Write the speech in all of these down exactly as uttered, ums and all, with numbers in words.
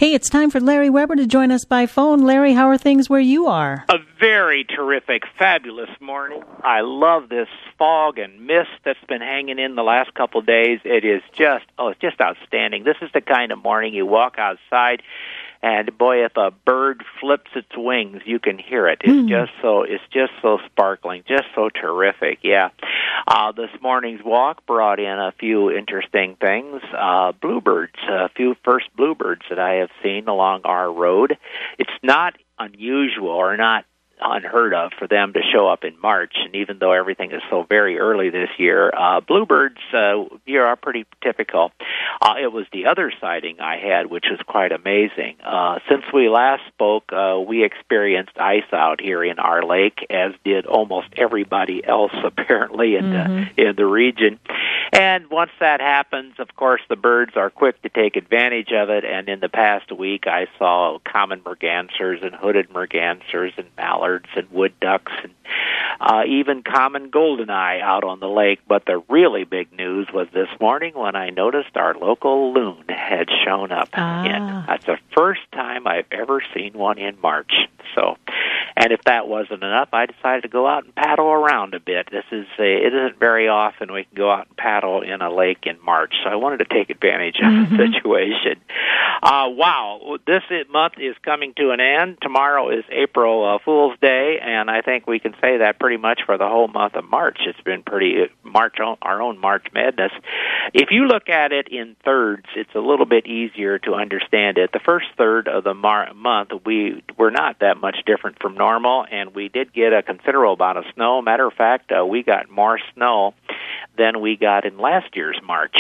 Hey, it's time for Larry Weber to join us by phone. Larry, how are things where you are? A very terrific, fabulous morning. I love this fog and mist that's been hanging in the last couple of days. It is just, oh, it's just outstanding. This is the kind of morning you walk outside, and boy, if a bird flips its wings, you can hear it. It's mm. just so, it's just so sparkling, just so terrific. Yeah. Uh, this morning's walk brought in a few interesting things. Uh, bluebirds, a few first bluebirds that I have seen along our road. It's not unusual or not unheard of for them to show up in March, and even though everything is so very early this year, uh, bluebirds uh, here are pretty typical. Uh, it was the other sighting I had, which was quite amazing. Uh, since we last spoke, uh, we experienced ice out here in our lake, as did almost everybody else apparently in mm-hmm. the in the region. And once that happens, of course, the birds are quick to take advantage of it. And in the past week, I saw common mergansers and hooded mergansers and mallards and wood ducks and uh, even common goldeneye out on the lake. But the really big news was this morning when I noticed our local loon had shown up. Ah. In. That's the first time I've ever seen one in March. So, and if that wasn't enough, I decided to go out and paddle around a bit. This is a, it isn't very often we can go out and paddle in a lake in March, so I wanted to take advantage of mm-hmm. the situation. Uh, wow, this month is coming to an end. Tomorrow is April uh, Fool's Day, and I think we can say that pretty much for the whole month of March. It's been pretty March, our own March Madness. If you look at it in thirds, it's a little bit easier to understand it. The first third of the mar- month, we were not that much different from normal, and we did get a considerable amount of snow. Matter of fact, uh, we got more snow than we got in last year's March.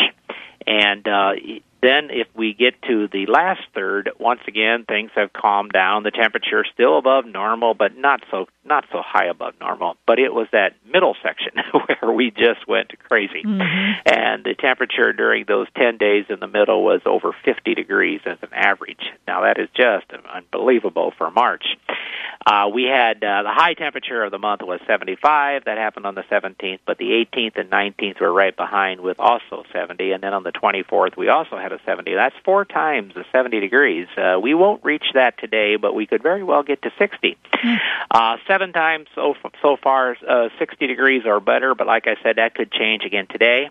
And uh, then if we get to the last third, once again, things have calmed down. The temperature is still above normal, but not so not so high above normal. But it was that middle section where we just went crazy. Mm-hmm. And the temperature during those ten days in the middle was over fifty degrees as an average. Now, that is just unbelievable for March. Uh, we had uh, the high temperature of the month was seventy-five. That happened on the seventeenth, but the eighteenth and nineteenth were right behind with also seventy. And then on the twenty-fourth, we also had a seventy. That's four times the seventy degrees. Uh, we won't reach that today, but we could very well get to sixty. Mm. Uh, seven times so, so far, uh, sixty degrees or better, but like I said, that could change again today.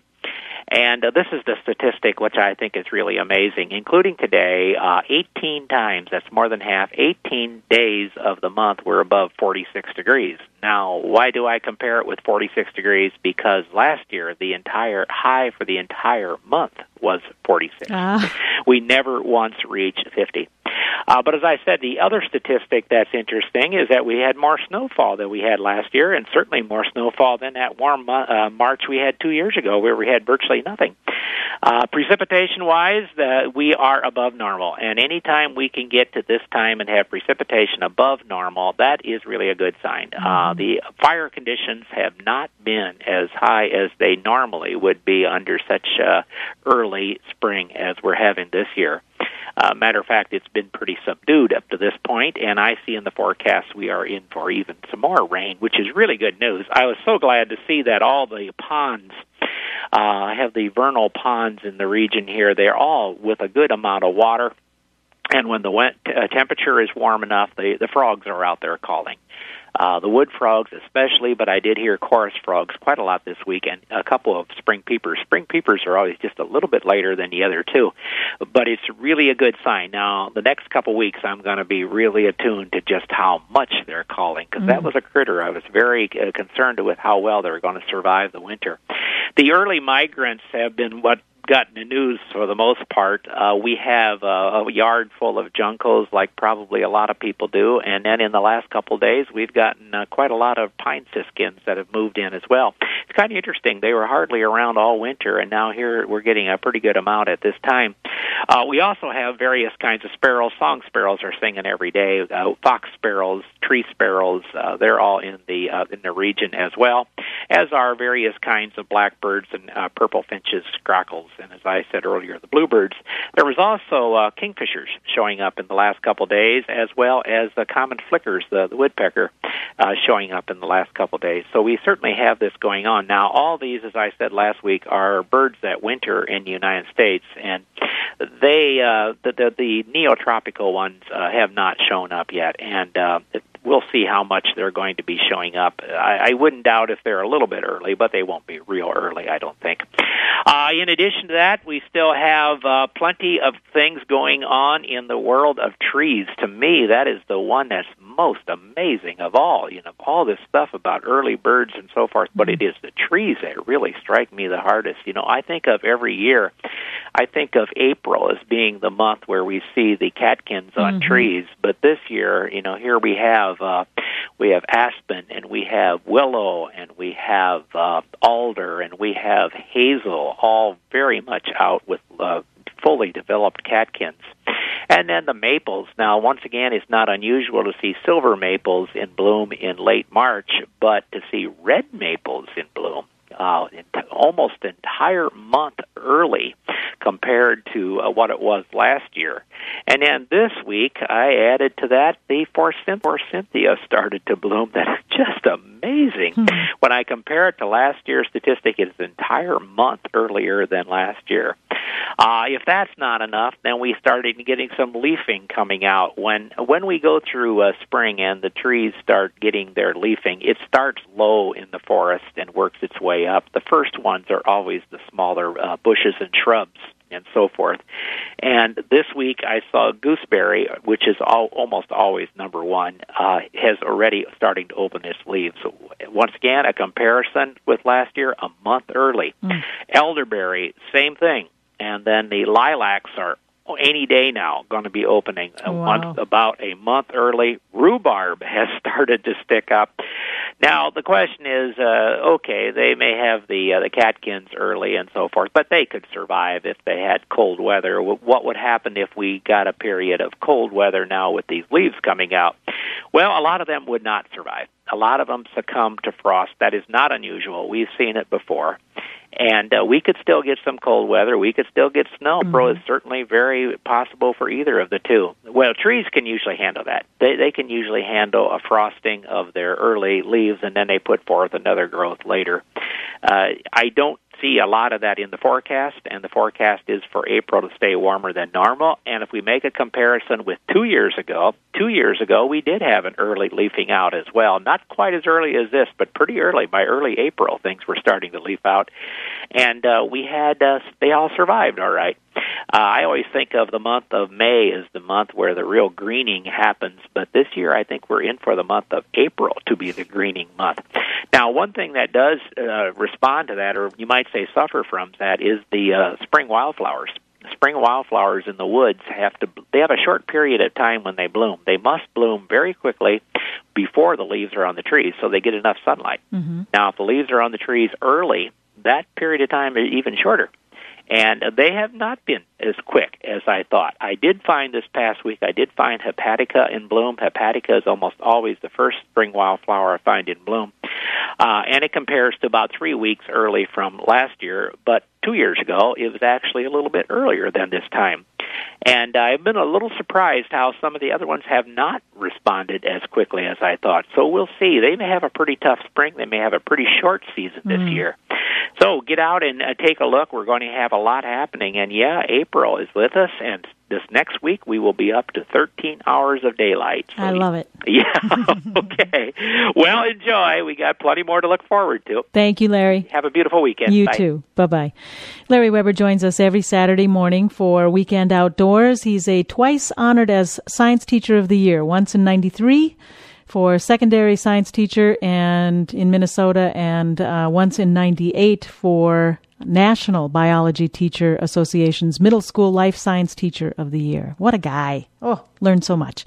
And uh, this is the statistic which I think is really amazing, including today, uh, eighteen times, that's more than half, eighteen days of the month were above forty-six degrees. Now, why do I compare it with forty-six degrees? Because last year, the entire high for the entire month was forty-six. Ah. We never once reached fifty. Uh, but as I said, the other statistic that's interesting is that we had more snowfall than we had last year, and certainly more snowfall than that warm uh, March we had two years ago, where we had virtually nothing. Uh, precipitation-wise, the, we are above normal, and anytime we can get to this time and have precipitation above normal, that is really a good sign. Mm-hmm. Uh, the fire conditions have not been as high as they normally would be under such uh, early spring as we're having this year. Uh, matter of fact, it's been pretty subdued up to this point, and I see in the forecast we are in for even some more rain, which is really good news. I was so glad to see that all the ponds, uh, have the vernal ponds in the region here, they're all with a good amount of water, and when the wet, uh, temperature is warm enough, the, the frogs are out there calling. Uh, the wood frogs especially, but I did hear chorus frogs quite a lot this week, and a couple of spring peepers. Spring peepers are always just a little bit later than the other two, but it's really a good sign. Now, the next couple weeks, I'm going to be really attuned to just how much they're calling, because mm. that was a critter I was very uh, concerned with how well they were going to survive the winter. The early migrants have been what gotten the news for the most part. Uh, we have uh, a yard full of juncos, like probably a lot of people do, and then in the last couple of days, we've gotten uh, quite a lot of pine siskins that have moved in as well. It's kind of interesting. They were hardly around all winter, and now here we're getting a pretty good amount at this time. Uh, we also have various kinds of sparrows. Song sparrows are singing every day. Uh, fox sparrows, tree sparrows, uh, they're all in the uh, in the region as well, as are various kinds of blackbirds and uh, purple finches, grackles, and as I said earlier, the bluebirds. There was also uh, kingfishers showing up in the last couple of days, as well as the common flickers, the, the woodpecker. uh, showing up in the last couple of days. So we certainly have this going on. Now, all these, as I said last week, are birds that winter in the United States, and they uh, the, the, the neotropical ones uh, have not shown up yet, and uh, it, we'll see how much they're going to be showing up. I, I wouldn't doubt if they're a little bit early, but they won't be real early, I don't think. Uh, in addition to that, we still have uh, plenty of things going on in the world of trees. To me, that is the one that's most amazing of all. You know, all this stuff about early birds and so forth, but it is the trees that really strike me the hardest. You know, I think of every year, I think of April as being the month where we see the catkins on mm-hmm. trees, but this year, you know, here we have Uh, we have aspen, and we have willow, and we have uh, alder, and we have hazel, all very much out with uh, fully developed catkins. And then the maples. Now, once again, it's not unusual to see silver maples in bloom in late March, but to see red maples in bloom uh, almost an entire month early compared to uh, what it was last year. And then this week, I added to that the forsythia started to bloom. That is just amazing. Hmm. When I compare it to last year's statistic, it's an entire month earlier than last year. Uh, if that's not enough, then we started getting some leafing coming out. When when we go through uh, spring and the trees start getting their leafing, it starts low in the forest and works its way up. The first ones are always the smaller uh, bushes and shrubs and so forth. And this week I saw gooseberry, which is all, almost always number one, uh, has already starting to open its leaves. So once again, a comparison with last year, a month early. Mm. Elderberry, same thing. And then the lilacs are any day now going to be opening a wow. month, about a month early. Rhubarb has started to stick up. Now, the question is, uh, okay, they may have the uh, the catkins early and so forth, but they could survive if they had cold weather. What would happen if we got a period of cold weather now with these leaves coming out? Well, a lot of them would not survive. A lot of them succumb to frost. That is not unusual. We've seen it before. And uh, we could still get some cold weather. We could still get snow. Mm-hmm. It's certainly very possible for either of the two. Well, trees can usually handle that. They they can usually handle a frosting of their early leaves, and then they put forth another growth later. Uh, I don't see a lot of that in the forecast, and the forecast is for April to stay warmer than normal. And if we make a comparison with two years ago, two years ago we did have an early leafing out as well. Not quite as early as this, but pretty early. By early April, things were starting to leaf out. And uh, we had, uh, they all survived all right. Uh, I always think of the month of May as the month where the real greening happens, but this year I think we're in for the month of April to be the greening month. Now, one thing that does uh, respond to that, or you might say suffer from that, is the uh, spring wildflowers. Spring wildflowers in the woods have to, they have a short period of time when they bloom. They must bloom very quickly before the leaves are on the trees so they get enough sunlight. Mm-hmm. Now, if the leaves are on the trees early, that period of time is even shorter. And they have not been as quick as I thought. I did find this past week, I did find hepatica in bloom. Hepatica is almost always the first spring wildflower I find in bloom. Uh, and it compares to about three weeks early from last year. But two years ago, it was actually a little bit earlier than this time. And I've been a little surprised how some of the other ones have not responded as quickly as I thought. So we'll see. They may have a pretty tough spring. They may have a pretty short season this mm. year. So get out and uh, take a look. We're going to have a lot happening. And, yeah, April is with us, and this next week we will be up to thirteen hours of daylight. So I love it. Yeah, okay. Well, enjoy. We got plenty more to look forward to. Thank you, Larry. Have a beautiful weekend. You Bye. too. Bye-bye. Larry Weber joins us every Saturday morning for Weekend Outdoors. He's a twice honored as Science Teacher of the Year, once in ninety-three for secondary science teacher and in Minnesota, and uh, once in ninety-eight for National Biology Teacher Association's Middle School Life Science Teacher of the Year. What a guy. Oh, learned so much.